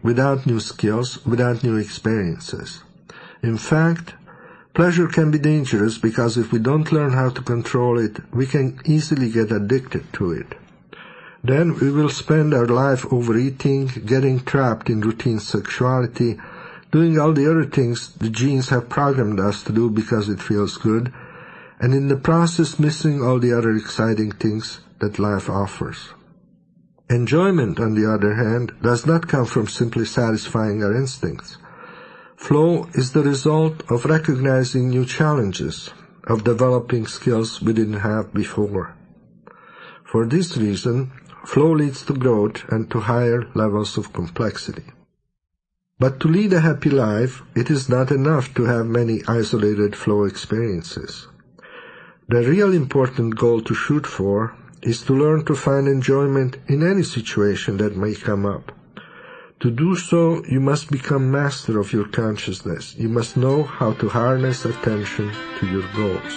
without new skills, without new experiences. In fact, pleasure can be dangerous because if we don't learn how to control it, we can easily get addicted to it. Then we will spend our life overeating, getting trapped in routine sexuality, doing all the other things the genes have programmed us to do because it feels good, and in the process missing all the other exciting things that life offers. Enjoyment, on the other hand, does not come from simply satisfying our instincts. Flow is the result of recognizing new challenges, of developing skills we didn't have before. For this reason, flow leads to growth and to higher levels of complexity. But to lead a happy life, it is not enough to have many isolated flow experiences. The real important goal to shoot for is to learn to find enjoyment in any situation that may come up. To do so, you must become master of your consciousness. You must know how to harness attention to your goals.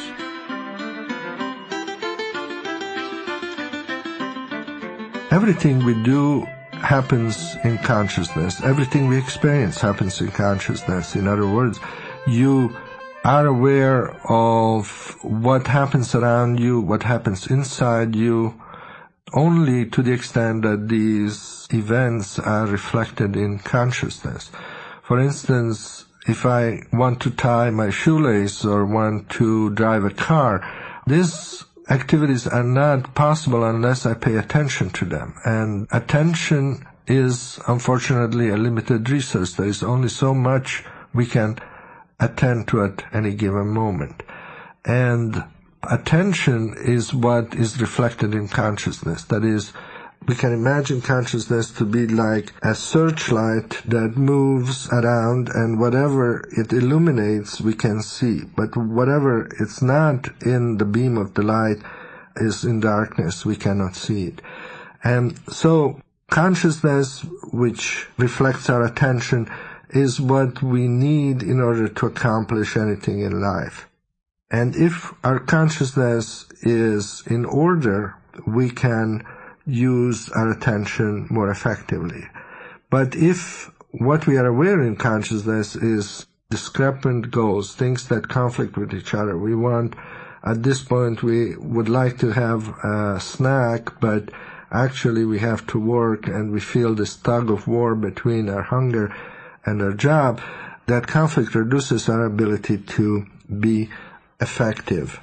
Everything we do happens in consciousness. Everything we experience happens in consciousness. In other words, you are aware of what happens around you, what happens inside you, only to the extent that these events are reflected in consciousness. For instance, if I want to tie my shoelace or want to drive a car, these activities are not possible unless I pay attention to them. And attention is, unfortunately, a limited resource. There is only so much we can attend to at any given moment. And attention is what is reflected in consciousness. That is, we can imagine consciousness to be like a searchlight that moves around, and whatever it illuminates we can see. But whatever it's not in the beam of the light is in darkness, we cannot see it. And so consciousness, which reflects our attention, is what we need in order to accomplish anything in life. And if our consciousness is in order, we can use our attention more effectively. But if what we are aware in consciousness is discrepant goals, things that conflict with each other, we want, at this point, we would like to have a snack, but actually we have to work, and we feel this tug of war between our hunger and our job, that conflict reduces our ability to be effective.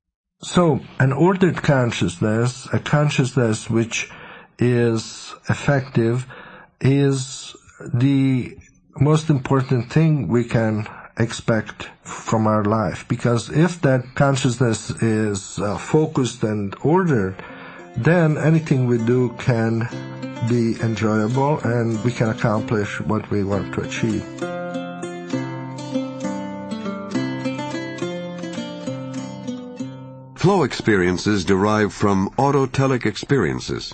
So, an ordered consciousness, a consciousness which is effective, is the most important thing we can expect from our life. Because if that consciousness is focused and ordered, then anything we do can be enjoyable and we can accomplish what we want to achieve. Flow experiences derive from autotelic experiences.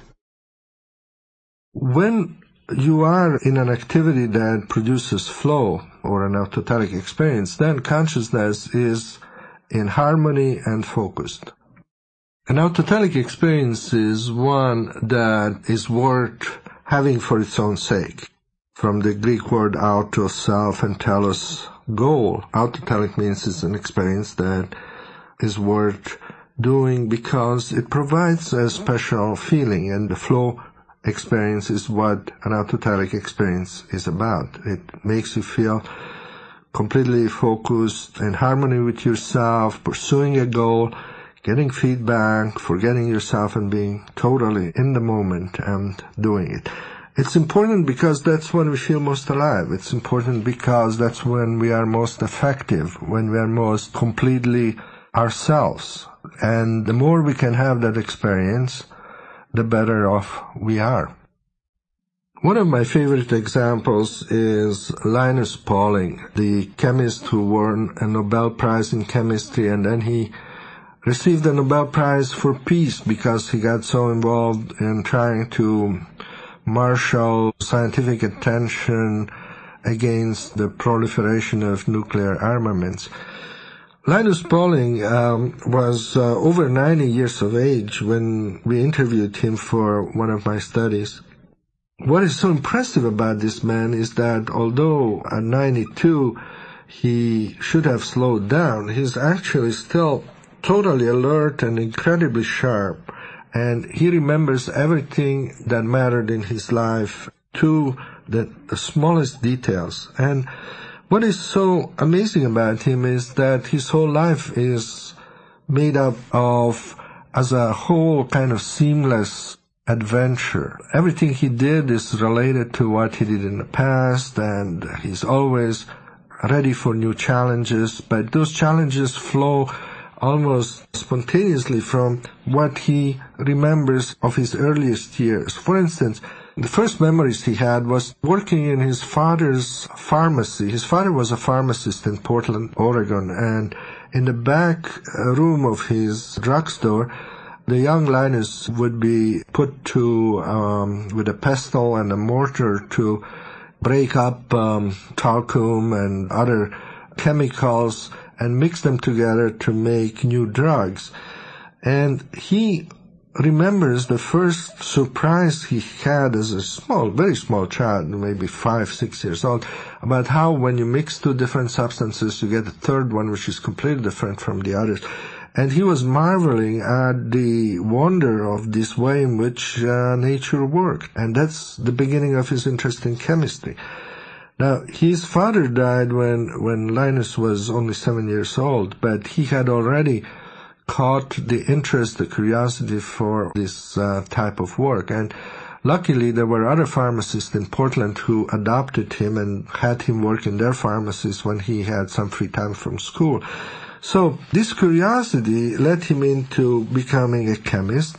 When you are in an activity that produces flow or an autotelic experience, then consciousness is in harmony and focused. An autotelic experience is one that is worth having for its own sake. From the Greek word autos, self, and telos, goal. Autotelic means it's an experience that is worth doing because it provides a special feeling, and the flow experience is what an autotelic experience is about. It makes you feel completely focused, in harmony with yourself, pursuing a goal, getting feedback, forgetting yourself and being totally in the moment and doing it. It's important because that's when we feel most alive. It's important because that's when we are most effective, when we are most completely ourselves. And the more we can have that experience, the better off we are. One of my favorite examples is Linus Pauling, the chemist who won a Nobel Prize in chemistry, and then he received a Nobel Prize for peace because he got so involved in trying to marshal scientific attention against the proliferation of nuclear armaments. Linus Pauling was over 90 years of age when we interviewed him for one of my studies. What is so impressive about this man is that although at 92 he should have slowed down, he's actually still totally alert and incredibly sharp. And he remembers everything that mattered in his life to the smallest details. And what is so amazing about him is that his whole life is made up of, as a whole, kind of seamless adventure. Everything he did is related to what he did in the past, and he's always ready for new challenges, but those challenges flow almost spontaneously from what he remembers of his earliest years. For instance, the first memories he had was working in his father's pharmacy. His father was a pharmacist in Portland, Oregon, and in the back room of his drugstore, the young Linus would be put to, with a pestle and a mortar to break up talcum and other chemicals and mix them together to make new drugs. And he remembers the first surprise he had as a very small child, maybe 5, 6 years old, about how when you mix two different substances, you get a third one which is completely different from the others. And he was marveling at the wonder of this way in which nature worked. And that's the beginning of his interest in chemistry. Now, his father died when Linus was only 7 years old, but he had already caught the interest, the curiosity for this type of work. And luckily, there were other pharmacists in Portland who adopted him and had him work in their pharmacies when he had some free time from school. So this curiosity led him into becoming a chemist.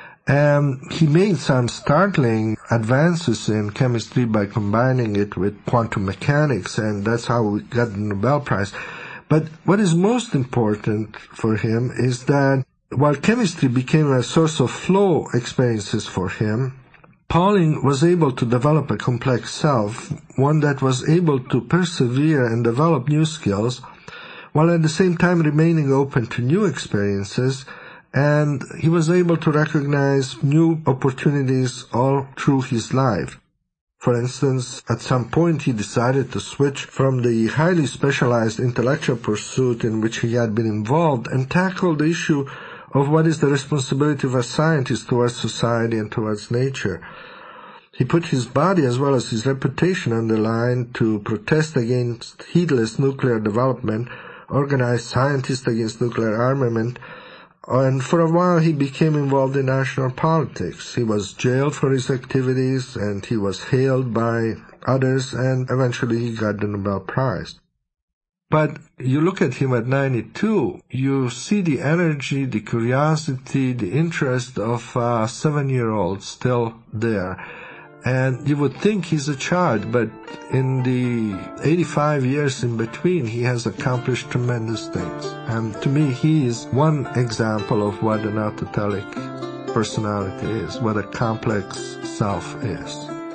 And he made some startling advances in chemistry by combining it with quantum mechanics, and that's how he got the Nobel Prize. But what is most important for him is that while chemistry became a source of flow experiences for him, Pauling was able to develop a complex self, one that was able to persevere and develop new skills, while at the same time remaining open to new experiences, and he was able to recognize new opportunities all through his life. For instance, at some point he decided to switch from the highly specialized intellectual pursuit in which he had been involved and tackle the issue of what is the responsibility of a scientist towards society and towards nature. He put his body as well as his reputation on the line to protest against heedless nuclear development, organize scientists against nuclear armament, and for a while he became involved in national politics. He was jailed for his activities, and he was hailed by others, and eventually he got the Nobel Prize. But you look at him at 92, you see the energy, the curiosity, the interest of a 7-year-old still there. And you would think he's a child, but in the 85 years in between, he has accomplished tremendous things. And to me, he is one example of what an autotelic personality is, what a complex self is.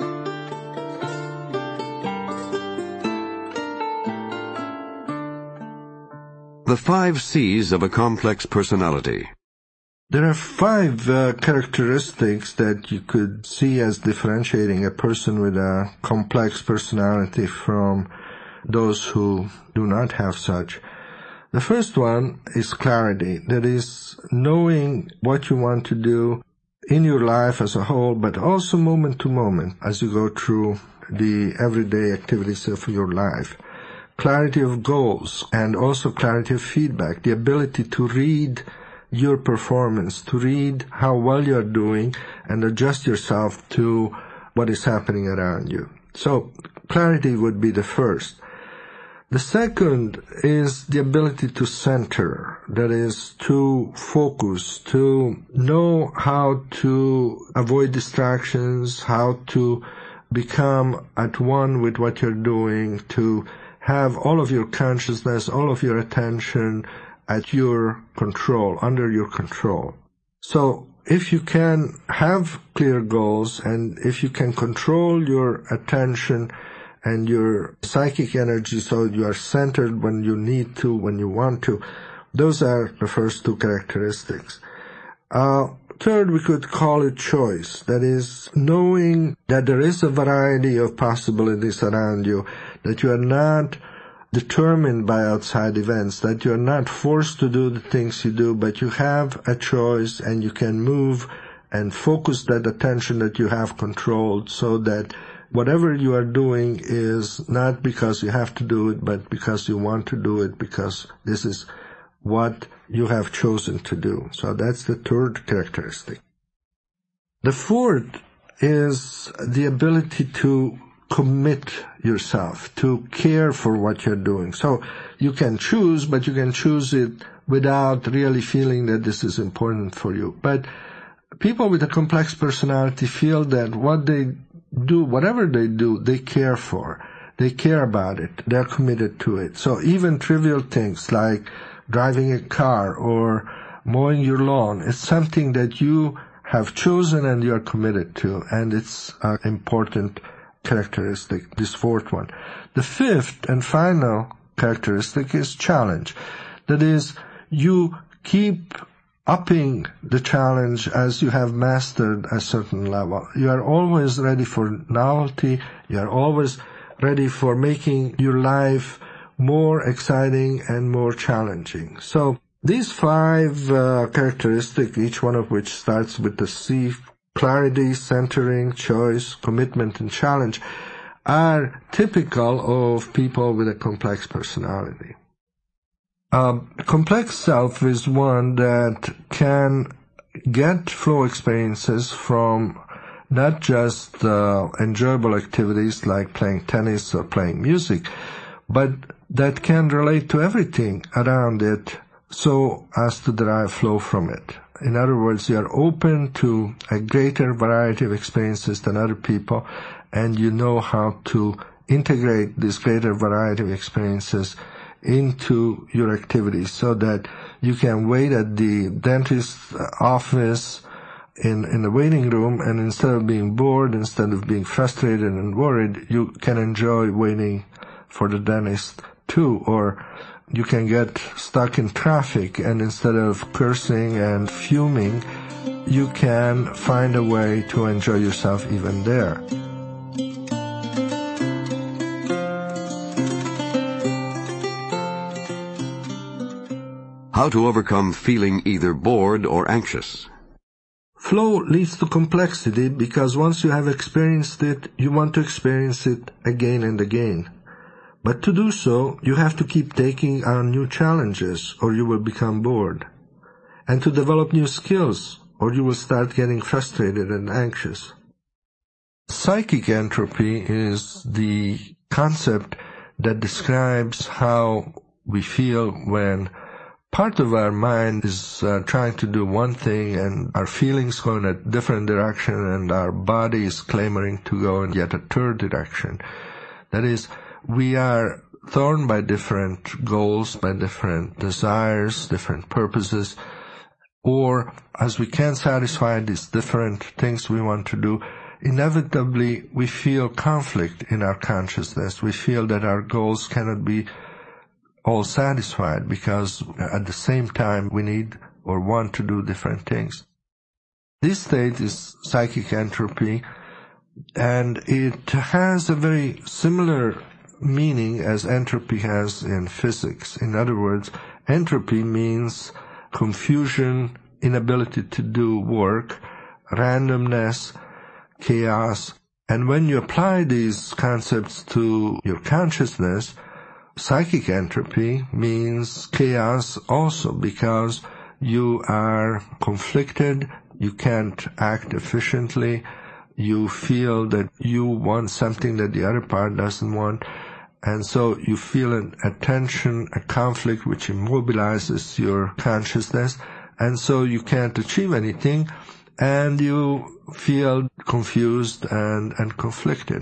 The 5 C's of a complex personality. There are 5 characteristics that you could see as differentiating a person with a complex personality from those who do not have such. The first one is clarity. That is, knowing what you want to do in your life as a whole, but also moment to moment as you go through the everyday activities of your life. Clarity of goals and also clarity of feedback. The ability to read your performance, to read how well you're doing and adjust yourself to what is happening around you. So clarity would be the first. The second is the ability to center, that is, to focus, to know how to avoid distractions, how to become at one with what you're doing, to have all of your consciousness, all of your attention at your control, under your control. So if you can have clear goals and if you can control your attention and your psychic energy so you are centered when you need to, when you want to, those are the first 2 characteristics. third, we could call it choice. That is, knowing that there is a variety of possibilities around you, that you are not determined by outside events, that you are not forced to do the things you do, but you have a choice and you can move and focus that attention that you have controlled so that whatever you are doing is not because you have to do it, but because you want to do it, because this is what you have chosen to do. So that's the third characteristic. The fourth is the ability to commit yourself, to care for what you're doing. So you can choose, but you can choose it without really feeling that this is important for you. But people with a complex personality feel that what they do, whatever they do, they care for. They care about it. They're committed to it. So even trivial things like driving a car or mowing your lawn, it's something that you have chosen and you are committed to, and it's an important characteristic, this fourth one. The fifth and final characteristic is challenge. That is, you keep upping the challenge as you have mastered a certain level. You are always ready for novelty. You are always ready for making your life more exciting and more challenging. So these five characteristics, each one of which starts with the C: clarity, centering, choice, commitment, and challenge, are typical of people with a complex personality. Complex self is one that can get flow experiences from not just enjoyable activities like playing tennis or playing music, but that can relate to everything around it so as to derive flow from it. In other words, you are open to a greater variety of experiences than other people, and you know how to integrate this greater variety of experiences into your activities so that you can wait at the dentist's office in the waiting room, and instead of being bored, instead of being frustrated and worried, you can enjoy waiting for the dentist too. Or you can get stuck in traffic, and instead of cursing and fuming, you can find a way to enjoy yourself even there. How to overcome feeling either bored or anxious. Flow leads to complexity because once you have experienced it, you want to experience it again and again. But to do so, you have to keep taking on new challenges or you will become bored. And to develop new skills or you will start getting frustrated and anxious. Psychic entropy is the concept that describes how we feel when part of our mind is trying to do one thing and our feelings go in a different direction and our body is clamoring to go in yet a third direction. That is, we are torn by different goals, by different desires, different purposes, or as we can't satisfy these different things we want to do, inevitably we feel conflict in our consciousness. We feel that our goals cannot be all satisfied because at the same time we need or want to do different things. This state is psychic entropy, and it has a very similar meaning as entropy has in physics. In other words, entropy means confusion, inability to do work, randomness, chaos. And when you apply these concepts to your consciousness, psychic entropy means chaos also, because you are conflicted, you can't act efficiently, you feel that you want something that the other part doesn't want, and so you feel a tension, a conflict which immobilizes your consciousness, and so you can't achieve anything, and you feel confused and conflicted.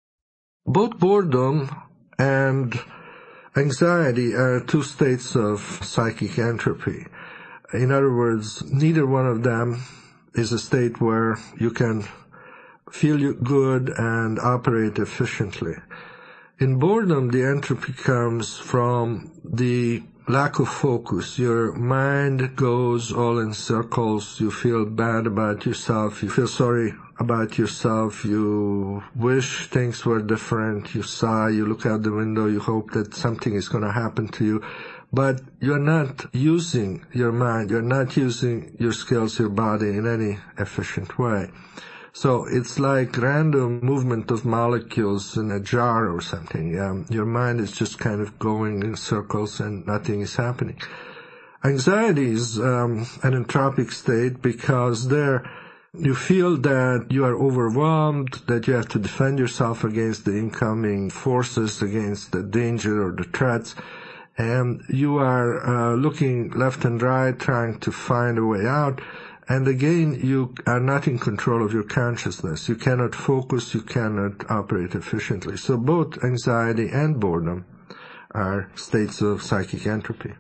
Both boredom and anxiety are two states of psychic entropy. In other words, neither one of them is a state where you can feel good and operate efficiently. In boredom, the entropy comes from the lack of focus. Your mind goes all in circles. You feel bad about yourself. You feel sorry about yourself. You wish things were different. You sigh. You look out the window. You hope that something is going to happen to you. But you're not using your mind. You're not using your skills, your body in any efficient way. So it's like random movement of molecules in a jar or something. Your mind is just kind of going in circles and nothing is happening. Anxiety is an entropic state because there you feel that you are overwhelmed, that you have to defend yourself against the incoming forces, against the danger or the threats, and you are looking left and right, trying to find a way out. And again, you are not in control of your consciousness. You cannot focus, you cannot operate efficiently. So both anxiety and boredom are states of psychic entropy.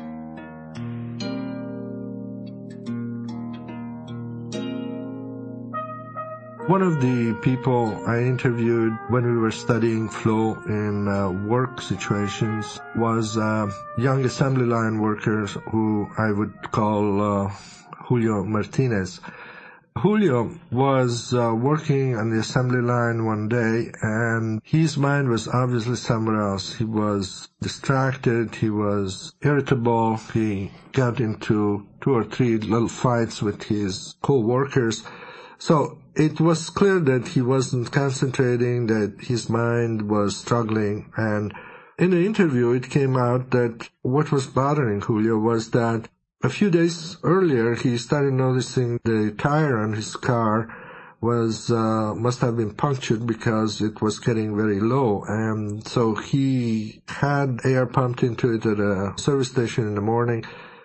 One of the people I interviewed when we were studying flow in work situations was young assembly line workers who I would call Julio Martinez. Julio was working on the assembly line one day, and his mind was obviously somewhere else. He was distracted, he was irritable, he got into 2 or 3 little fights with his co-workers. So it was clear that he wasn't concentrating, that his mind was struggling, and in the interview it came out that what was bothering Julio was that a few days earlier, he started noticing the tire on his car was must have been punctured because it was getting very low, and so he had air pumped into it at a service station in the morning.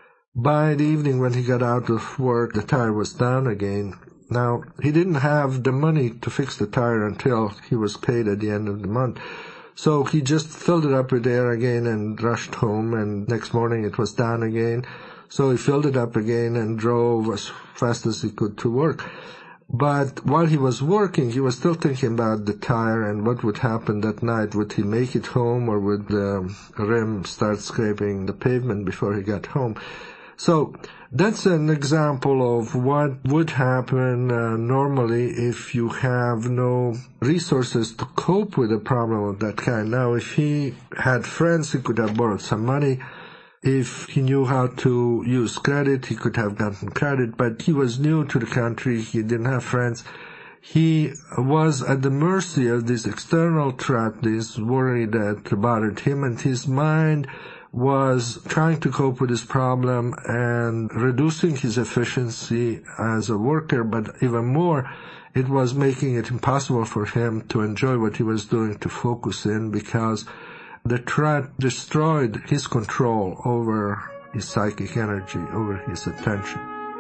By the evening, when he got out of work, the tire was down again. Now, he didn't have the money to fix the tire until he was paid at the end of the month. So he just filled it up with air again and rushed home, and next morning it was down again. So he filled it up again and drove as fast as he could to work. But while he was working, he was still thinking about the tire and what would happen that night. Would he make it home, or would the rim start scraping the pavement before he got home? So that's an example of what would happen normally if you have no resources to cope with a problem of that kind. Now, if he had friends, he could have borrowed some money. If he knew how to use credit, he could have gotten credit, but he was new to the country, he didn't have friends. He was at the mercy of this external threat, this worry that bothered him, and his mind was trying to cope with this problem and reducing his efficiency as a worker, but even more, it was making it impossible for him to enjoy what he was doing, to focus in, because the threat destroyed his control over his psychic energy, over his attention.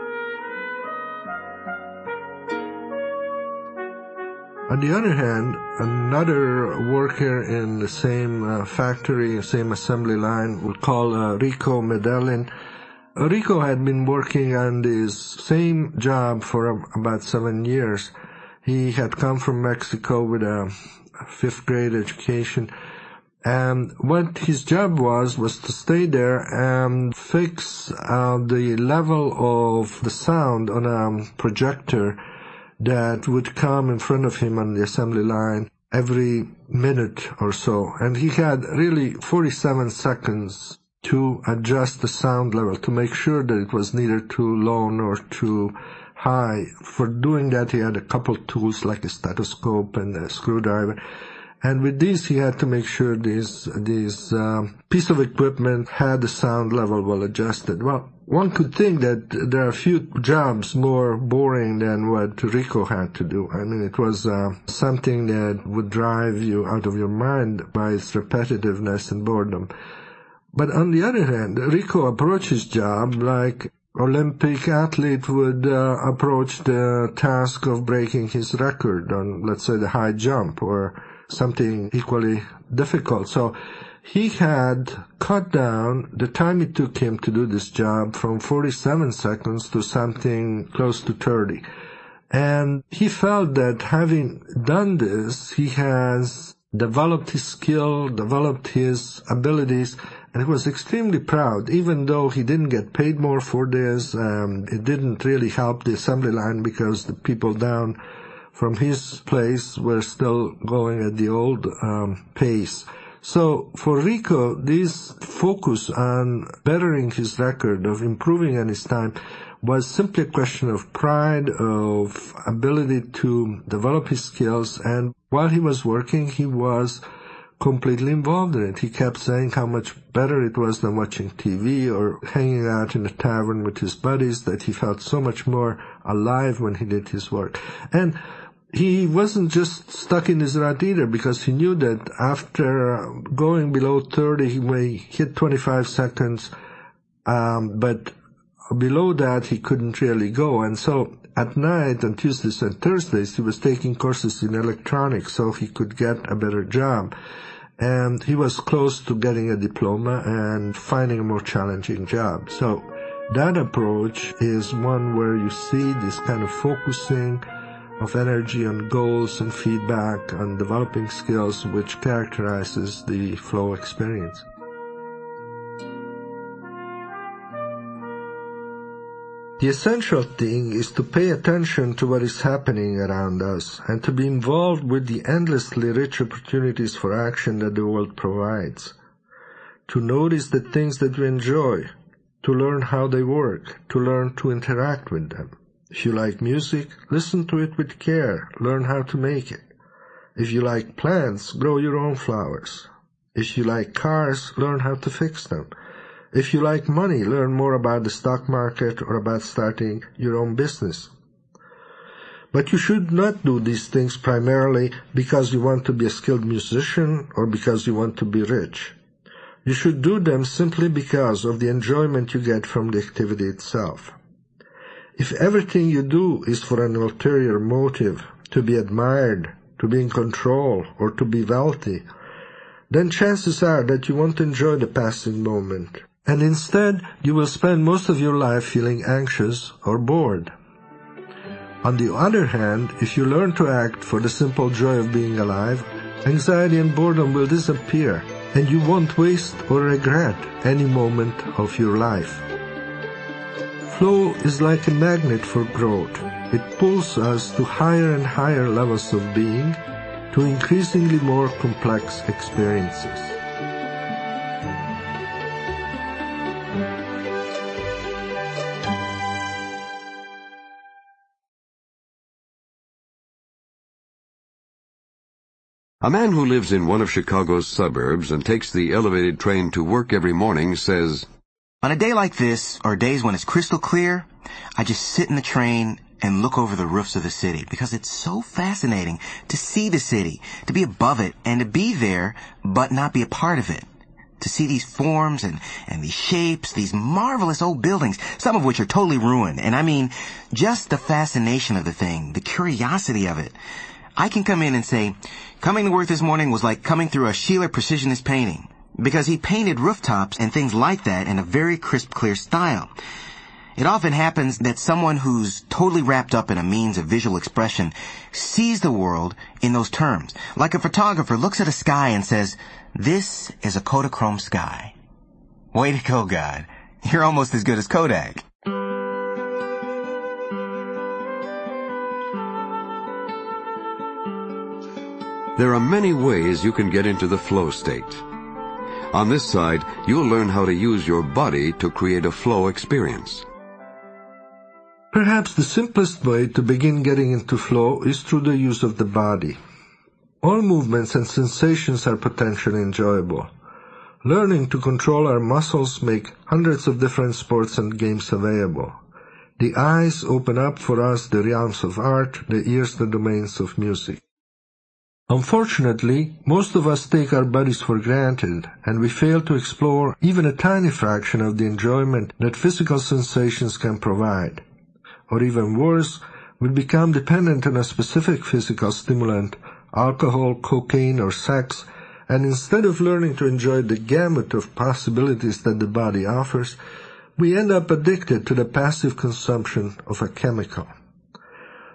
On the other hand, another worker in the same factory, same assembly line, we'll call Rico Medellin. Rico had been working on this same job for about 7 years. He had come from Mexico with a 5th grade education. And what his job was to stay there and fix the level of the sound on a projector that would come in front of him on the assembly line every minute or so. And he had really 47 seconds to adjust the sound level, to make sure that it was neither too low nor too high. For doing that, he had a couple tools like a stethoscope and a screwdriver. And with these, he had to make sure this piece of equipment had the sound level well adjusted. Well, one could think that there are few jobs more boring than what Rico had to do. I mean, it was something that would drive you out of your mind by its repetitiveness and boredom. But on the other hand, Rico approached his job like Olympic athlete would approach the task of breaking his record on, let's say, the high jump or something equally difficult. So he had cut down the time it took him to do this job from 47 seconds to something close to 30. And he felt that having done this, he has developed his skill, developed his abilities, and he was extremely proud, even though he didn't get paid more for this. It didn't really help the assembly line because the people down from his place were still going at the old pace. So for Rico, this focus on bettering his record, of improving on his time, was simply a question of pride, of ability to develop his skills, and while he was working, he was completely involved in it. He kept saying how much better it was than watching TV or hanging out in a tavern with his buddies, that he felt so much more alive when he did his work. And he wasn't just stuck in his rut either, because he knew that after going below 30, he may hit 25 seconds, but below that he couldn't really go. And so at night, on Tuesdays and Thursdays, he was taking courses in electronics so he could get a better job. And he was close to getting a diploma and finding a more challenging job. So that approach is one where you see this kind of focusing of energy on goals and feedback on developing skills, which characterizes the flow experience. The essential thing is to pay attention to what is happening around us and to be involved with the endlessly rich opportunities for action that the world provides. To notice the things that we enjoy, to learn how they work, to learn to interact with them. If you like music, listen to it with care, learn how to make it. If you like plants, grow your own flowers. If you like cars, learn how to fix them. If you like money, learn more about the stock market or about starting your own business. But you should not do these things primarily because you want to be a skilled musician or because you want to be rich. You should do them simply because of the enjoyment you get from the activity itself. If everything you do is for an ulterior motive, to be admired, to be in control, or to be wealthy, then chances are that you won't enjoy the passing moment. And instead, you will spend most of your life feeling anxious or bored. On the other hand, if you learn to act for the simple joy of being alive, anxiety and boredom will disappear, and you won't waste or regret any moment of your life. Flow is like a magnet for growth. It pulls us to higher and higher levels of being, to increasingly more complex experiences. A man who lives in one of Chicago's suburbs and takes the elevated train to work every morning says, "On a day like this, or days when it's crystal clear, I just sit in the train and look over the roofs of the city because it's so fascinating to see the city, to be above it and to be there but not be a part of it. To see these forms and these shapes, these marvelous old buildings, some of which are totally ruined. And I mean, just the fascination of the thing, the curiosity of it. I can come in and say, coming to work this morning was like coming through a Sheeler Precisionist painting, because he painted rooftops and things like that in a very crisp, clear style. It often happens that someone who's totally wrapped up in a means of visual expression sees the world in those terms, like a photographer looks at a sky and says, this is a Kodachrome sky. Way to go, God. You're almost as good as Kodak. There are many ways you can get into the flow state. On this side, you'll learn how to use your body to create a flow experience. Perhaps the simplest way to begin getting into flow is through the use of the body. All movements and sensations are potentially enjoyable. Learning to control our muscles make hundreds of different sports and games available. The eyes open up for us the realms of art, the ears the domains of music. Unfortunately, most of us take our bodies for granted, and we fail to explore even a tiny fraction of the enjoyment that physical sensations can provide. Or even worse, we become dependent on a specific physical stimulant, alcohol, cocaine, or sex, and instead of learning to enjoy the gamut of possibilities that the body offers, we end up addicted to the passive consumption of a chemical.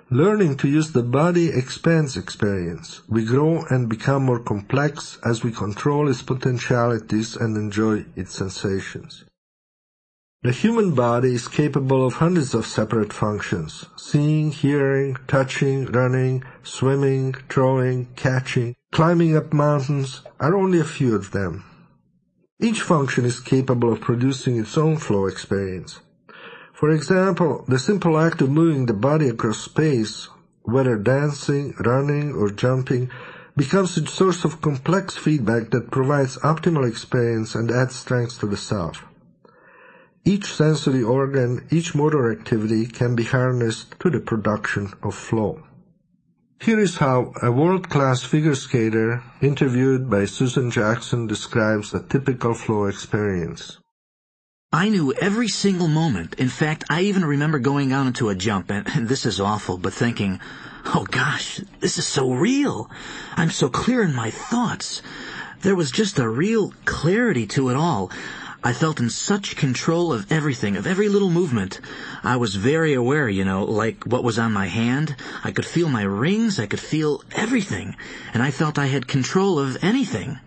Learning to use the body expands experience. We grow and become more complex as we control its potentialities and enjoy its sensations. The human body is capable of hundreds of separate functions: seeing, hearing, touching, running, swimming, throwing, catching, climbing up mountains are only a few of them. Each function is capable of producing its own flow experience. For example, the simple act of moving the body across space, whether dancing, running, or jumping, becomes a source of complex feedback that provides optimal experience and adds strength to the self. Each sensory organ, each motor activity can be harnessed to the production of flow. Here is how a world-class figure skater interviewed by Susan Jackson describes a typical flow experience. I knew every single moment. In fact, I even remember going out into a jump, and this is awful, but thinking, oh gosh, this is so real. I'm so clear in my thoughts. There was just a real clarity to it all. I felt in such control of everything, of every little movement. I was very aware, like what was on my hand. I could feel my rings, I could feel everything, and I felt I had control of anything.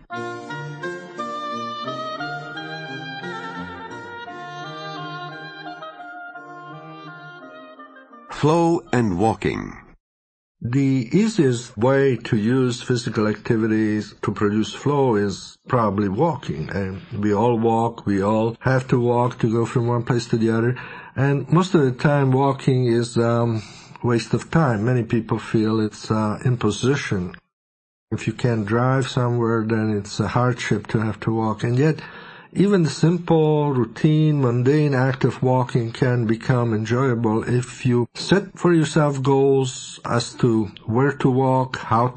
Flow and walking. The easiest way to use physical activities to produce flow is probably walking. And we all walk, we all have to walk to go from one place to the other. And most of the time walking is waste of time. Many people feel it's imposition. If you can't drive somewhere, then it's a hardship to have to walk. And yet, even the simple, routine, mundane act of walking can become enjoyable if you set for yourself goals as to where to walk,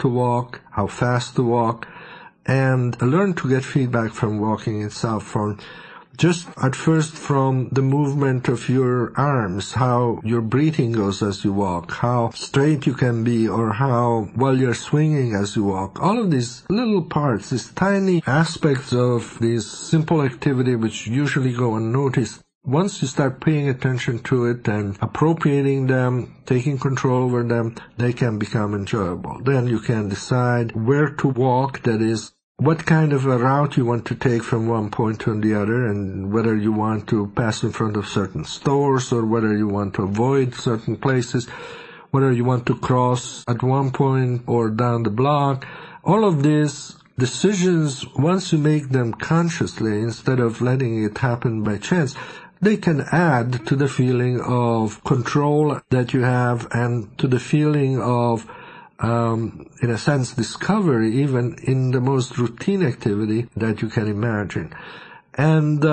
how fast to walk, and learn to get feedback from walking itself, from just at first from the movement of your arms, how your breathing goes as you walk, how straight you can be, or how well you're swinging as you walk. All of these little parts, these tiny aspects of this simple activity which usually go unnoticed, once you start paying attention to it and appropriating them, taking control over them, they can become enjoyable. Then you can decide where to walk, that is, what kind of a route you want to take from one point to the other, and whether you want to pass in front of certain stores or whether you want to avoid certain places, whether you want to cross at one point or down the block. All of these decisions, once you make them consciously instead of letting it happen by chance, they can add to the feeling of control that you have and to the feeling of in a sense, discovery, even in the most routine activity that you can imagine. And,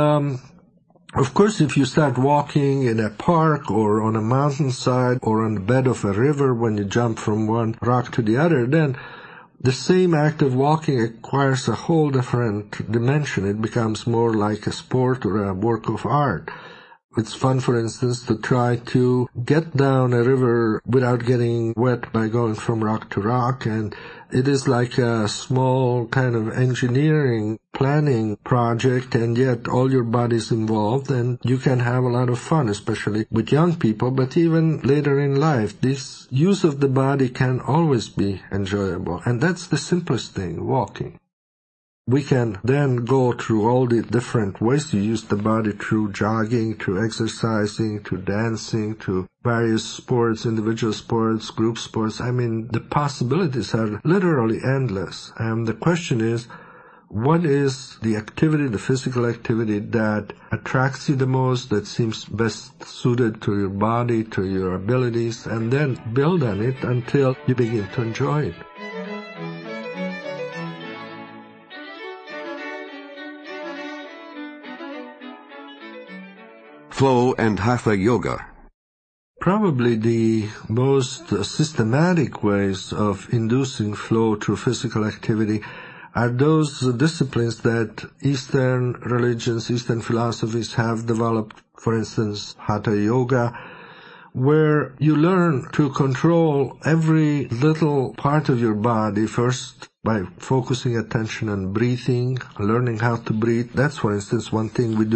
of course, if you start walking in a park or on a mountainside or on the bed of a river when you jump from one rock to the other, then the same act of walking acquires a whole different dimension. It becomes more like a sport or a work of art. It's fun, for instance, to try to get down a river without getting wet by going from rock to rock, and it is like a small kind of engineering planning project, and yet all your body's involved, and you can have a lot of fun, especially with young people, but even later in life. This use of the body can always be enjoyable, and that's the simplest thing, walking. We can then go through all the different ways to use the body, through jogging, through exercising, to dancing, to various sports, individual sports, group sports. I mean, the possibilities are literally endless. And the question is, what is the activity, the physical activity that attracts you the most, that seems best suited to your body, to your abilities, and then build on it until you begin to enjoy it. Flow and Hatha Yoga. Probably the most systematic ways of inducing flow through physical activity are those disciplines that Eastern religions, Eastern philosophies have developed. For instance, Hatha Yoga, where you learn to control every little part of your body, first by focusing attention on breathing, learning how to breathe. That's, for instance, one thing we do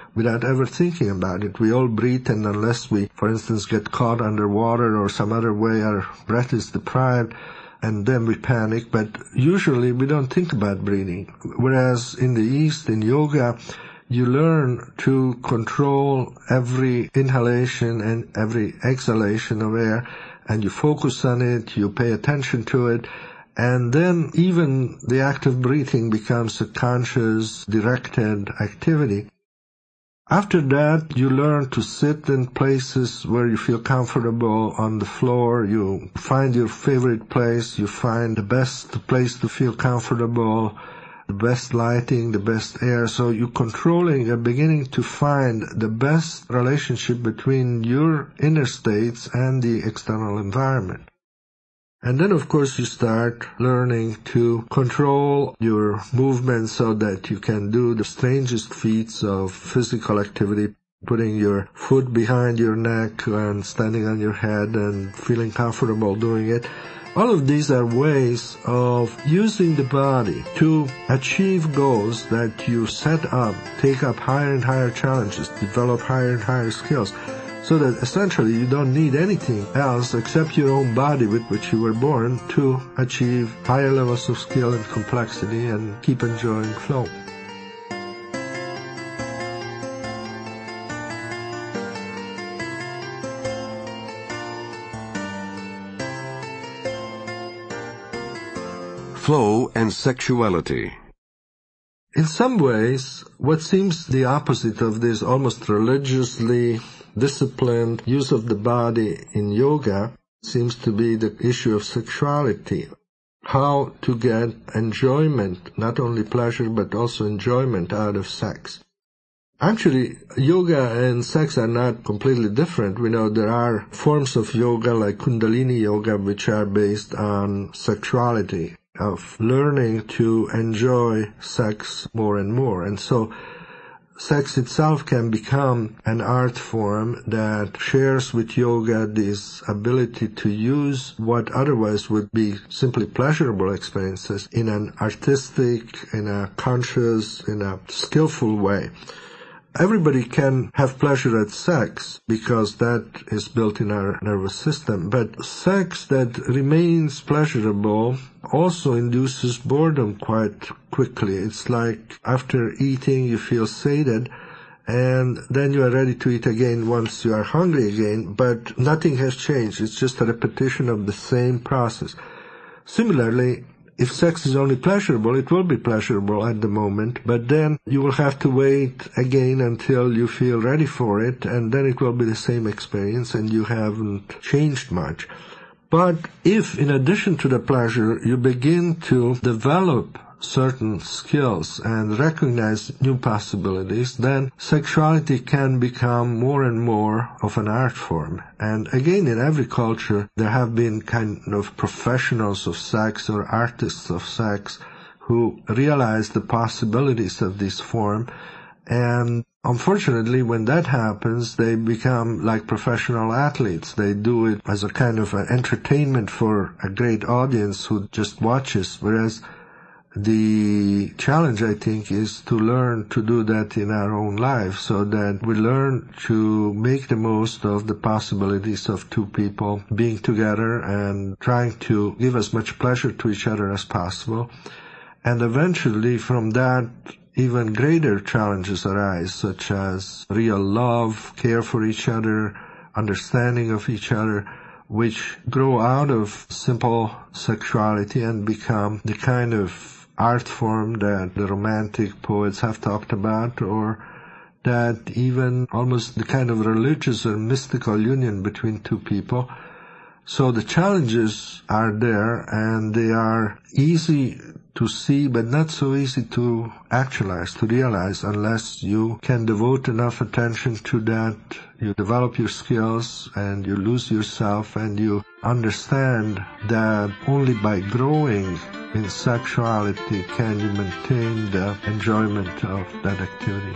without ever thinking about it. We all breathe, and unless we, for instance, get caught underwater or some other way, our breath is deprived, and then we panic. But usually we don't think about breathing. Whereas in the East, in yoga, you learn to control every inhalation and every exhalation of air, and you focus on it, you pay attention to it, and then even the act of breathing becomes a conscious, directed activity. After that, you learn to sit in places where you feel comfortable on the floor. You find your favorite place. You find the best place to feel comfortable, the best lighting, the best air. So you're beginning to find the best relationship between your inner states and the external environment. And then, of course, you start learning to control your movements so that you can do the strangest feats of physical activity, putting your foot behind your neck and standing on your head and feeling comfortable doing it. All of these are ways of using the body to achieve goals that you set up, take up higher and higher challenges, develop higher and higher skills, so that essentially you don't need anything else except your own body with which you were born to achieve higher levels of skill and complexity and keep enjoying flow. Flow and sexuality. In some ways, what seems the opposite of this almost religiously disciplined use of the body in yoga seems to be the issue of sexuality. How to get enjoyment, not only pleasure, but also enjoyment out of sex. Actually, yoga and sex are not completely different. We know there are forms of yoga like Kundalini yoga which are based on sexuality, of learning to enjoy sex more and more. And so sex itself can become an art form that shares with yoga this ability to use what otherwise would be simply pleasurable experiences in an artistic, in a conscious, in a skillful way. Everybody can have pleasure at sex because that is built in our nervous system, but sex that remains pleasurable also induces boredom quite quickly. It's like after eating you feel sated, and then you are ready to eat again once you are hungry again, but nothing has changed. It's just a repetition of the same process. Similarly, if sex is only pleasurable, it will be pleasurable at the moment, but then you will have to wait again until you feel ready for it, and then it will be the same experience and you haven't changed much. But if, in addition to the pleasure, you begin to develop certain skills and recognize new possibilities, then sexuality can become more and more of an art form. And again, in every culture, there have been kind of professionals of sex or artists of sex who realize the possibilities of this form. And unfortunately, when that happens, they become like professional athletes. They do it as a kind of an entertainment for a great audience who just watches, whereas the challenge, I think, is to learn to do that in our own life so that we learn to make the most of the possibilities of two people being together and trying to give as much pleasure to each other as possible. And eventually, from that, even greater challenges arise, such as real love, care for each other, understanding of each other, which grow out of simple sexuality and become the kind of art form that the romantic poets have talked about, or that even almost the kind of religious or mystical union between two people. So the challenges are there, and they are easy to see, but not so easy to actualize, to realize, unless you can devote enough attention to that. You develop your skills and you lose yourself, and you understand that only by growing in sexuality can you maintain the enjoyment of that activity.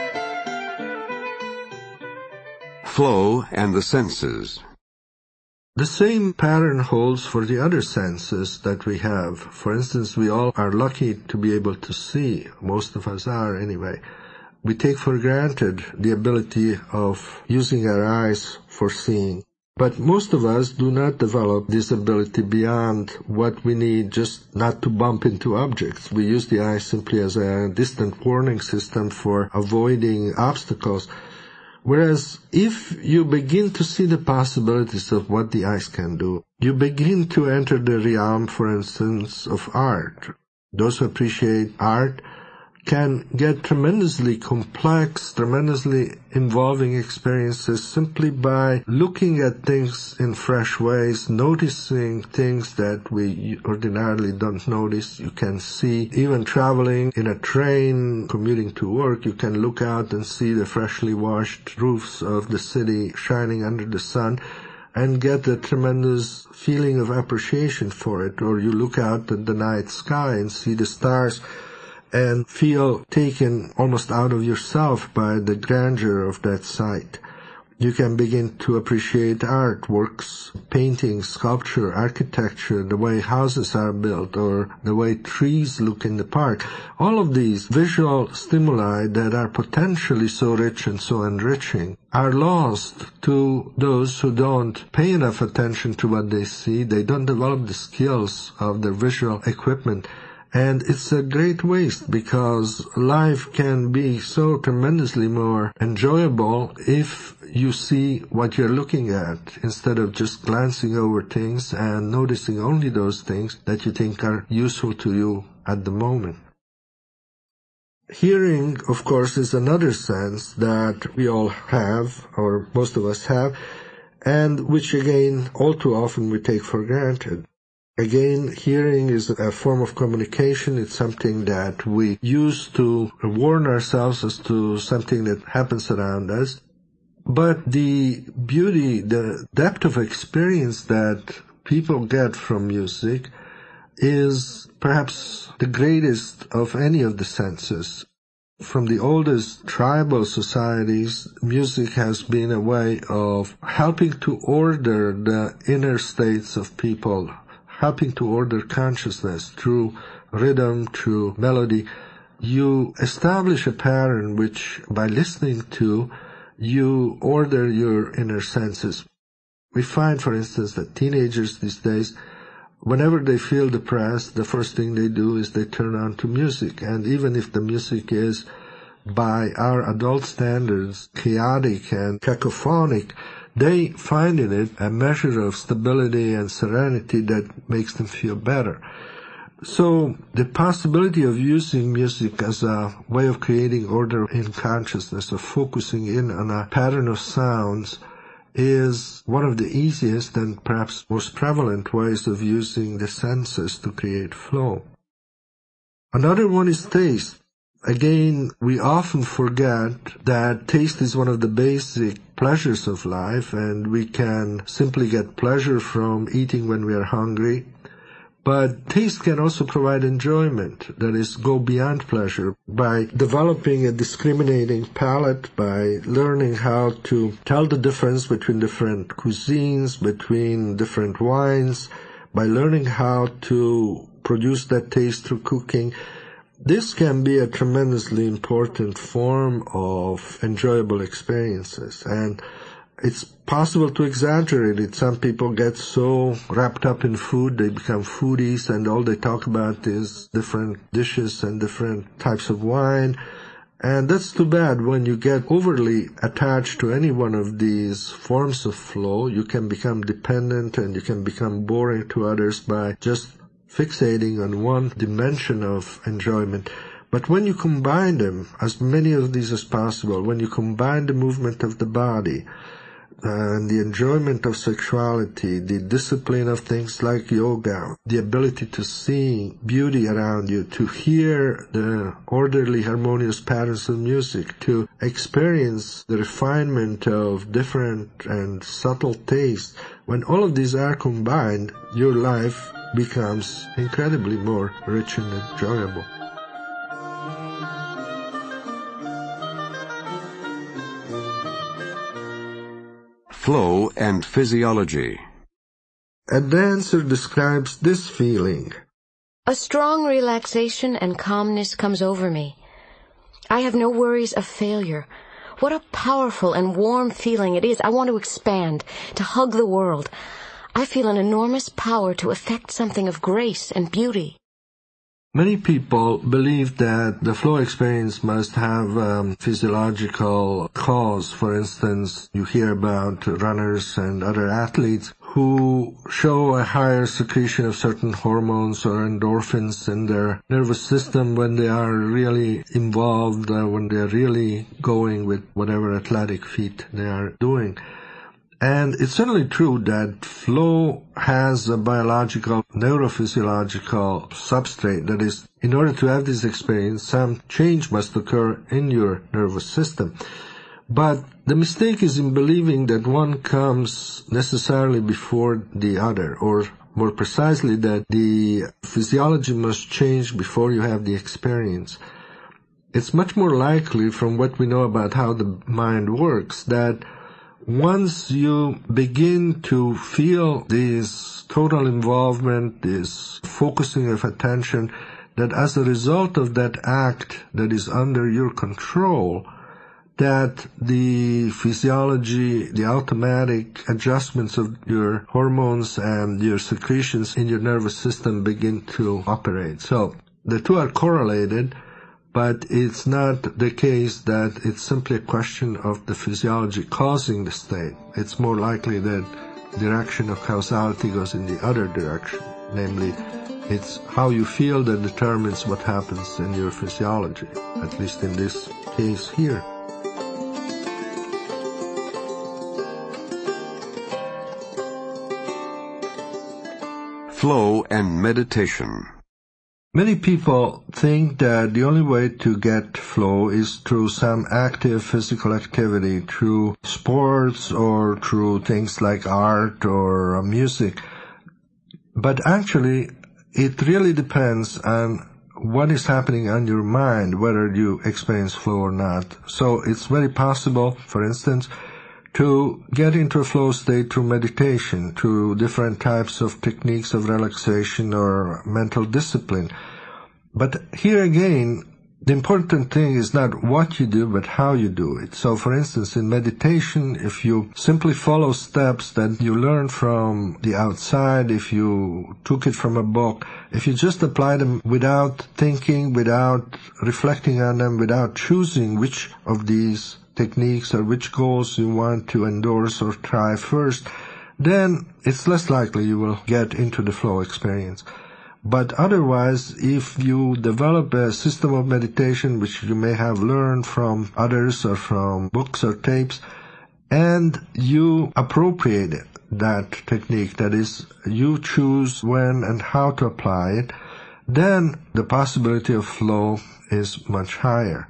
Flow and the senses. The same pattern holds for the other senses that we have. For instance, we all are lucky to be able to see. Most of us are anyway. We take for granted the ability of using our eyes for seeing. But most of us do not develop this ability beyond what we need just not to bump into objects. We use the eye simply as a distant warning system for avoiding obstacles. Whereas if you begin to see the possibilities of what the eyes can do, you begin to enter the realm, for instance, of art. Those who appreciate art can get tremendously complex, tremendously involving experiences simply by looking at things in fresh ways, noticing things that we ordinarily don't notice. You can see, even traveling in a train, commuting to work, you can look out and see the freshly washed roofs of the city shining under the sun and get a tremendous feeling of appreciation for it. Or you look out at the night sky and see the stars and feel taken almost out of yourself by the grandeur of that sight. You can begin to appreciate artworks, painting, sculpture, architecture, the way houses are built, or the way trees look in the park. All of these visual stimuli that are potentially so rich and so enriching are lost to those who don't pay enough attention to what they see. They don't develop the skills of their visual equipment. And it's a great waste because life can be so tremendously more enjoyable if you see what you're looking at instead of just glancing over things and noticing only those things that you think are useful to you at the moment. Hearing, of course, is another sense that we all have, or most of us have, and which again, all too often we take for granted. Again, hearing is a form of communication. It's something that we use to warn ourselves as to something that happens around us. But the beauty, the depth of experience that people get from music is perhaps the greatest of any of the senses. From the oldest tribal societies, music has been a way of helping to order the inner states of people, helping to order consciousness through rhythm, through melody. You establish a pattern which, by listening to, you order your inner senses. We find, for instance, that teenagers these days, whenever they feel depressed, the first thing they do is they turn on to music. And even if the music is, by our adult standards, chaotic and cacophonic, they find in it a measure of stability and serenity that makes them feel better. So the possibility of using music as a way of creating order in consciousness, of focusing in on a pattern of sounds, is one of the easiest and perhaps most prevalent ways of using the senses to create flow. Another one is taste. Again, we often forget that taste is one of the basic pleasures of life, and we can simply get pleasure from eating when we are hungry. But taste can also provide enjoyment, that is, go beyond pleasure, by developing a discriminating palate, by learning how to tell the difference between different cuisines, between different wines, by learning how to produce that taste through cooking. This can be a tremendously important form of enjoyable experiences, and it's possible to exaggerate it. Some people get so wrapped up in food, they become foodies, and all they talk about is different dishes and different types of wine. And that's too bad. When you get overly attached to any one of these forms of flow, you can become dependent and you can become boring to others by just fixating on one dimension of enjoyment. But when you combine them, as many of these as possible, when you combine the movement of the body and the enjoyment of sexuality, the discipline of things like yoga, the ability to see beauty around you, to hear the orderly, harmonious patterns of music, to experience the refinement of different and subtle tastes, when all of these are combined, your life becomes incredibly more rich and enjoyable. Flow and physiology. A dancer describes this feeling. A strong relaxation and calmness comes over me. I have no worries of failure. What a powerful and warm feeling it is. I want to expand, to hug the world. I feel an enormous power to effect something of grace and beauty. Many people believe that the flow experience must have physiological cause. For instance, you hear about runners and other athletes who show a higher secretion of certain hormones or endorphins in their nervous system when they are really involved, when they are really going with whatever athletic feat they are doing. And it's certainly true that flow has a biological, neurophysiological substrate. That is, in order to have this experience, some change must occur in your nervous system. But the mistake is in believing that one comes necessarily before the other, or more precisely that the physiology must change before you have the experience. It's much more likely, from what we know about how the mind works, that once you begin to feel this total involvement, this focusing of attention, that as a result of that act that is under your control, that the physiology, the automatic adjustments of your hormones and your secretions in your nervous system begin to operate. So the two are correlated, but it's not the case that it's simply a question of the physiology causing the state. It's more likely that direction of causality goes in the other direction. Namely, it's how you feel that determines what happens in your physiology, at least in this case here. Flow and meditation. Many people think that the only way to get flow is through some active physical activity, through sports or through things like art or music. But actually, it really depends on what is happening on your mind, whether you experience flow or not. So it's very possible, for instance, to get into a flow state through meditation, through different types of techniques of relaxation or mental discipline. But here again, the important thing is not what you do, but how you do it. So for instance, in meditation, if you simply follow steps that you learn from the outside, if you took it from a book, if you just apply them without thinking, without reflecting on them, without choosing which of these techniques or which goals you want to endorse or try first, then it's less likely you will get into the flow experience. But otherwise, if you develop a system of meditation which you may have learned from others or from books or tapes, and you appropriate that technique, that is, you choose when and how to apply it, then the possibility of flow is much higher.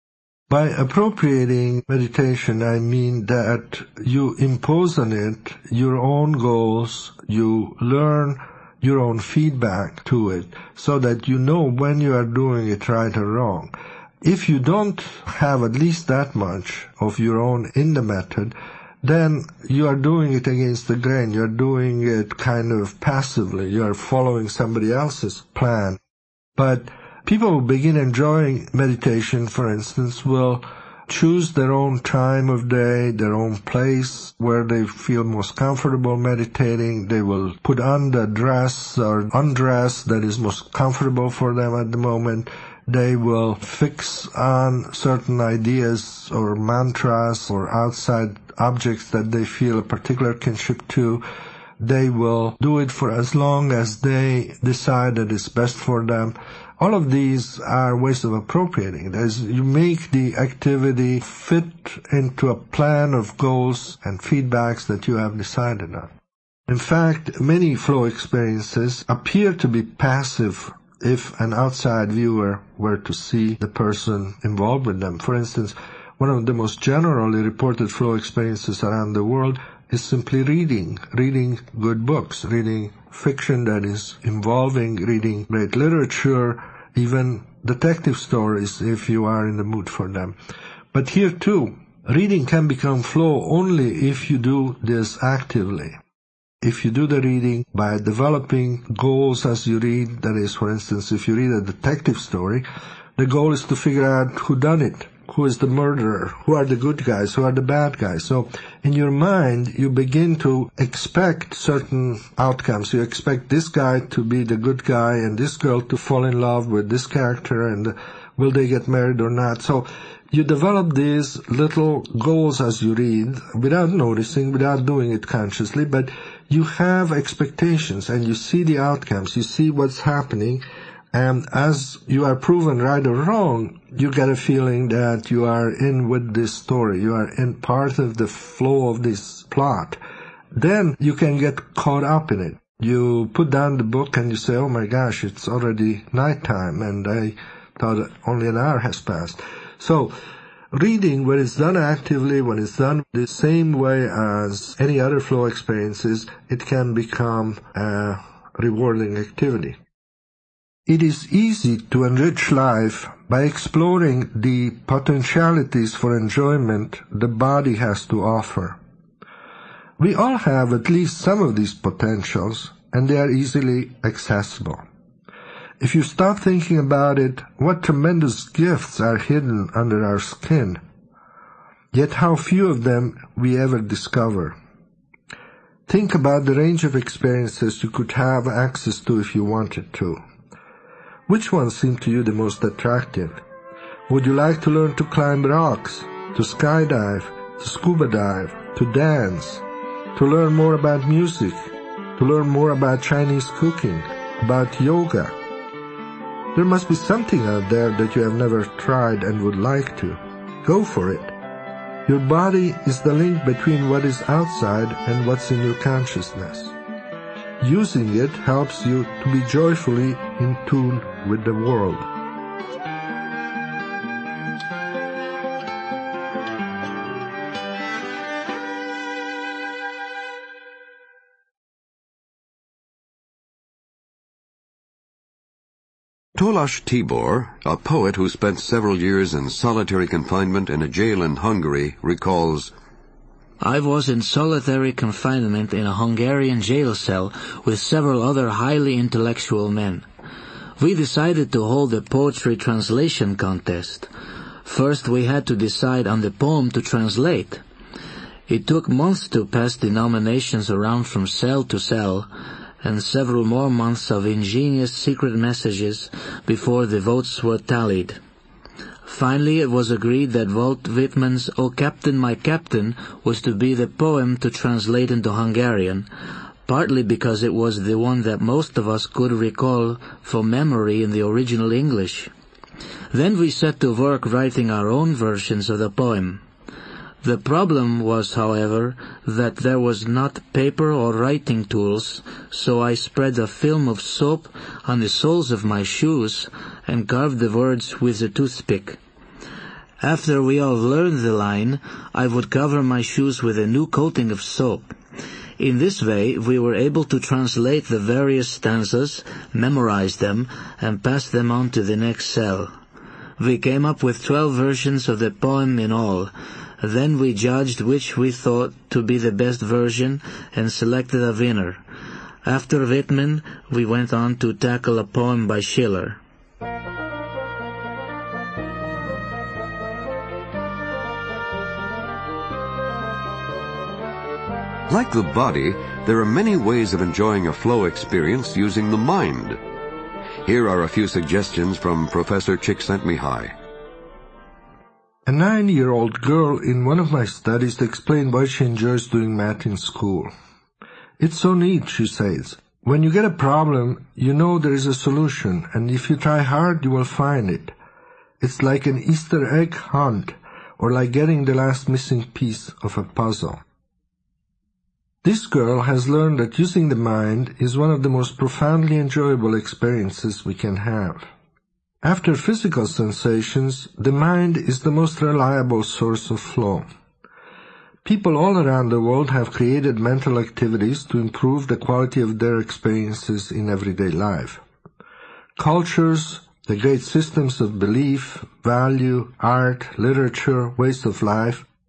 By appropriating meditation, I mean that you impose on it your own goals, you learn your own feedback to it, so that you know when you are doing it right or wrong. If you don't have at least that much of your own in the method, then you are doing it against the grain. You are doing it kind of passively. You are following somebody else's plan. But people who begin enjoying meditation, for instance, will choose their own time of day, their own place where they feel most comfortable meditating. They will put on the dress or undress that is most comfortable for them at the moment. They will fix on certain ideas or mantras or outside objects that they feel a particular kinship to. They will do it for as long as they decide that it's best for them. All of these are ways of appropriating. That is, you make the activity fit into a plan of goals and feedbacks that you have decided on. In fact, many flow experiences appear to be passive if an outside viewer were to see the person involved with them. For instance, one of the most generally reported flow experiences around the world is simply reading good books, reading fiction that is involving, reading great literature, even detective stories if you are in the mood for them. But here too, reading can become flow only if you do this actively. if you do the reading by developing goals as you read, that is, for instance, if you read a detective story, the goal is to figure out who done it, who is the murderer, who are the good guys, who are the bad guys. So in your mind, you begin to expect certain outcomes. You expect this guy to be the good guy and this girl to fall in love with this character, and will they get married or not? So you develop these little goals as you read without noticing, without doing it consciously, but you have expectations and you see the outcomes, you see what's happening, and as you are proven right or wrong, you get a feeling that you are in with this story, you are in part of the flow of this plot. Then you can get caught up in it. You put down the book and you say, oh my gosh, it's already nighttime, and I thought only an hour has passed. So, reading, when it's done actively, when it's done the same way as any other flow experiences, it can become a rewarding activity. It is easy to enrich life by exploring the potentialities for enjoyment the body has to offer. We all have at least some of these potentials, and they are easily accessible. If you stop thinking about it, what tremendous gifts are hidden under our skin, yet how few of them we ever discover. Think about the range of experiences you could have access to if you wanted to. Which ones seem to you the most attractive? Would you like to learn to climb rocks, to skydive, to scuba dive, to dance, to learn more about music, to learn more about Chinese cooking, about yoga? There must be something out there that you have never tried and would like to. Go for it. Your body is the link between what is outside and what's in your consciousness. Using it helps you to be joyfully in tune with the world. Tolás Tibor, a poet who spent several years in solitary confinement in a jail in Hungary, recalls, I was in solitary confinement in a Hungarian jail cell with several other highly intellectual men. We decided to hold a poetry translation contest. First we had to decide on the poem to translate. It took months to pass the nominations around from cell to cell, and several more months of ingenious secret messages before the votes were tallied. Finally, it was agreed that Walt Whitman's O Captain, My Captain was to be the poem to translate into Hungarian, partly because it was the one that most of us could recall from memory in the original English. Then we set to work writing our own versions of the poem. The problem was, however, that there was not paper or writing tools, so I spread a film of soap on the soles of my shoes and carved the words with a toothpick. After we all learned the line, I would cover my shoes with a new coating of soap. In this way, we were able to translate the various stanzas, memorize them, and pass them on to the next cell. We came up with 12 versions of the poem in all. Then we judged which we thought to be the best version and selected a winner. After Whitman, we went on to tackle a poem by Schiller. Like the body, there are many ways of enjoying a flow experience using the mind. Here are a few suggestions from Professor Csikszentmihalyi. A 9-year-old girl in one of my studies explained why she enjoys doing math in school. It's so neat, she says. When you get a problem, you know there is a solution, and if you try hard, you will find it. It's like an Easter egg hunt, or like getting the last missing piece of a puzzle. This girl has learned that using the mind is one of the most profoundly enjoyable experiences we can have. After physical sensations, the mind is the most reliable source of flow. People all around the world have created mental activities to improve the quality of their experiences in everyday life. Cultures, the great systems of belief, value, art, literature, ways of life,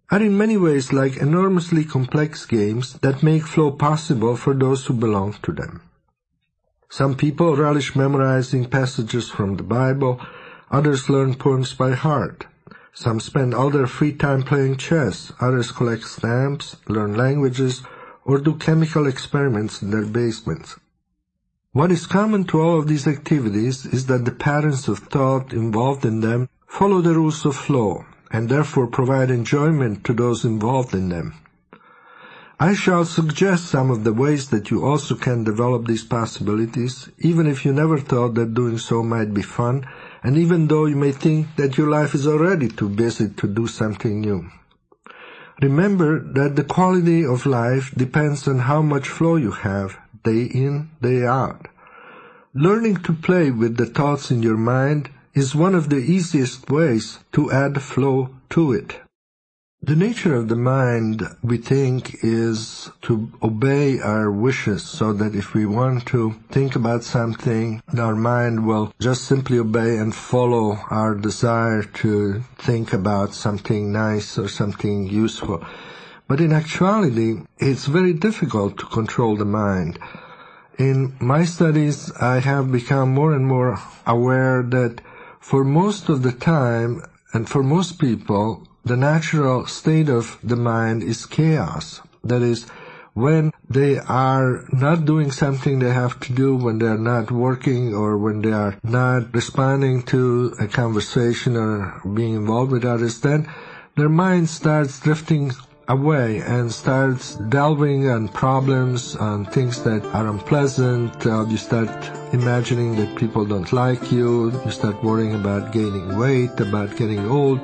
are in many ways like enormously complex games that make flow possible for those who belong to them. Some people relish memorizing passages from the Bible, others learn poems by heart. Some spend all their free time playing chess, others collect stamps, learn languages, or do chemical experiments in their basements. What is common to all of these activities is that the patterns of thought involved in them follow the rules of flow, and therefore provide enjoyment to those involved in them. I shall suggest some of the ways that you also can develop these possibilities, even if you never thought that doing so might be fun, and even though you may think that your life is already too busy to do something new. Remember that the quality of life depends on how much flow you have, day in, day out. Learning to play with the thoughts in your mind is one of the easiest ways to add flow to it. The nature of the mind, we think, is to obey our wishes, so that if we want to think about something, our mind will just simply obey and follow our desire to think about something nice or something useful. But in actuality, it's very difficult to control the mind. In my studies, I have become more and more aware that for most of the time, and for most people, the natural state of the mind is chaos. That is, when they are not doing something they have to do, when they are not working, or when they are not responding to a conversation or being involved with others, then their mind starts drifting away and starts delving on problems, on things that are unpleasant. You start imagining that people don't like you. You start worrying about gaining weight, about getting old.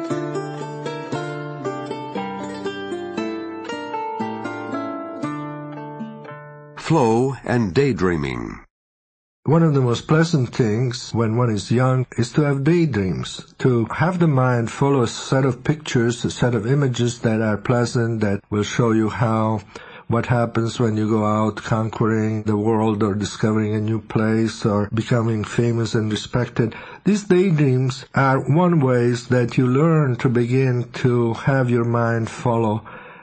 Flow and daydreaming. One of the most pleasant things when one is young is to have daydreams, to have the mind follow a set of pictures, a set of images that are pleasant, that will show you what happens when you go out conquering the world or discovering a new place or becoming famous and respected. These daydreams are one ways that you learn to begin to have your mind follow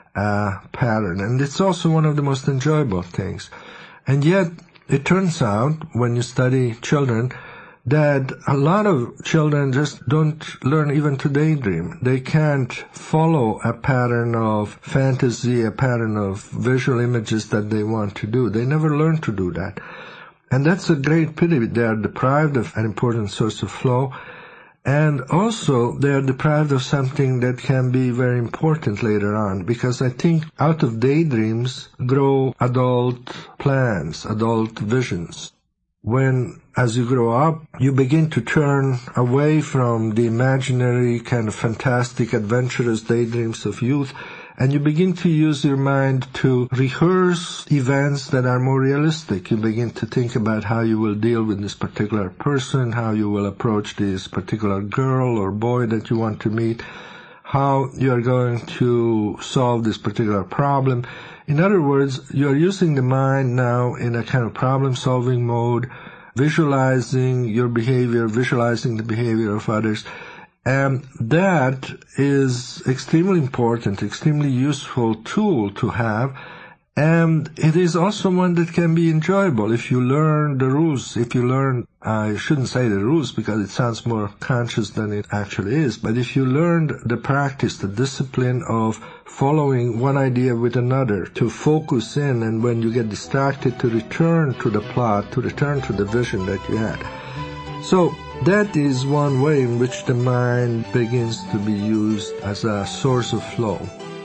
a pattern. And it's also one of the most enjoyable things. And yet, it turns out, when you study children, that a lot of children just don't learn even to daydream. They can't follow a pattern of fantasy, a pattern of visual images that they want to do. They never learn to do that. And that's a great pity. They are deprived of an important source of flow. And also, they are deprived of something that can be very important later on, because I think out of daydreams grow adult plans, adult visions. When, as you grow up, you begin to turn away from the imaginary, kind of fantastic, adventurous daydreams of youth, and you begin to use your mind to rehearse events that are more realistic. You begin to think about how you will deal with this particular person, how you will approach this particular girl or boy that you want to meet, how you are going to solve this particular problem. In other words, you are using the mind now in a kind of problem-solving mode, visualizing your behavior, visualizing the behavior of others. And that is extremely important, extremely useful tool to have. And it is also one that can be enjoyable if you learn the rules. If you learn, I shouldn't say the rules because it sounds more conscious than it actually is, but if you learn the practice, the discipline of following one idea with another, to focus in, and when you get distracted, to return to the plot, to return to the vision that you had. So, that is one way in which the mind begins to be used as a source of flow.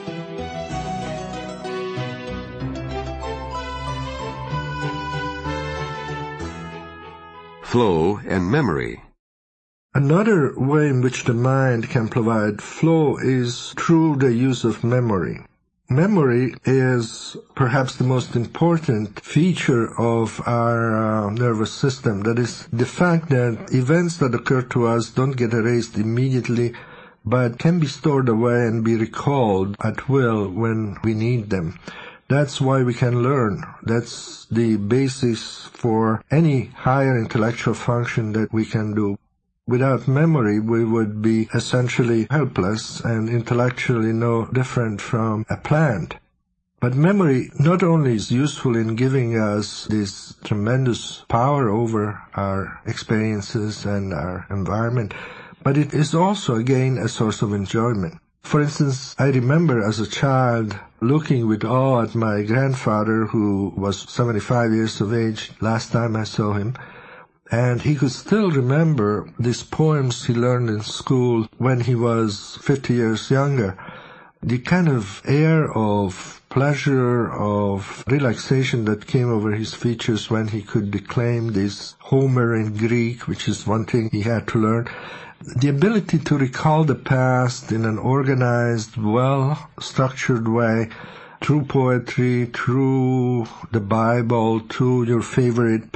Flow and memory. Another way in which the mind can provide flow is through the use of memory. Memory is perhaps the most important feature of our nervous system. That is, the fact that events that occur to us don't get erased immediately, but can be stored away and be recalled at will when we need them. That's why we can learn. That's the basis for any higher intellectual function that we can do. Without memory, we would be essentially helpless and intellectually no different from a plant. But memory not only is useful in giving us this tremendous power over our experiences and our environment, but it is also, again, a source of enjoyment. For instance, I remember as a child looking with awe at my grandfather, who was 75 years of age last time I saw him, and he could still remember these poems he learned in school when he was 50 years younger. The kind of air of pleasure, of relaxation that came over his features when he could declaim this Homer in Greek, which is one thing he had to learn. The ability to recall the past in an organized, well-structured way, through poetry, through the Bible, through your favorite